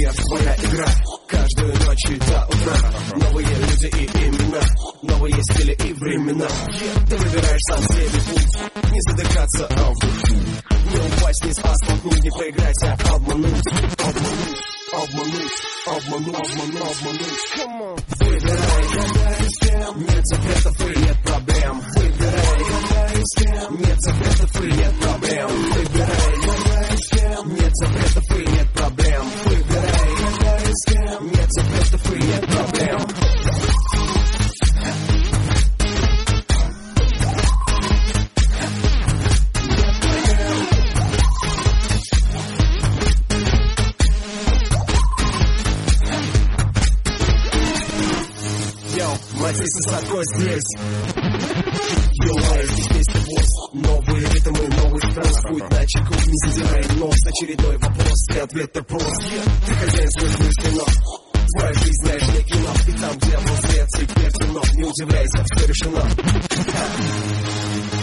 мир, твоя игра. Каждую ночь и до утра. Новые люди и имена, новые стили и времена. Ты выбираешь сам себе путь, не задыхаться, а в духу. Не упасть, не споткнуть, не проиграть, а обмануть. Выбирай, гадай с кем. Нет запретов и нет проблем. Выбирай, гадай с кем. Нет запретов и нет проблем. Выбирай, гадай с кем. Нет запретов и нет проблем. Выбирай, гадай с кем. Нет запретов и нет проблем. Матис с такой здесь. Елай, здесь песня босс. Новые ритмы, новый вкус. Путь на чеку, не задирай нос. Очередной вопрос, и ответ ты прост. Ты хозяин своих мыслей, но твоя жизнь, знаешь, не кино. И там, где был свет, теперь темно. Не удивляйся, все решено.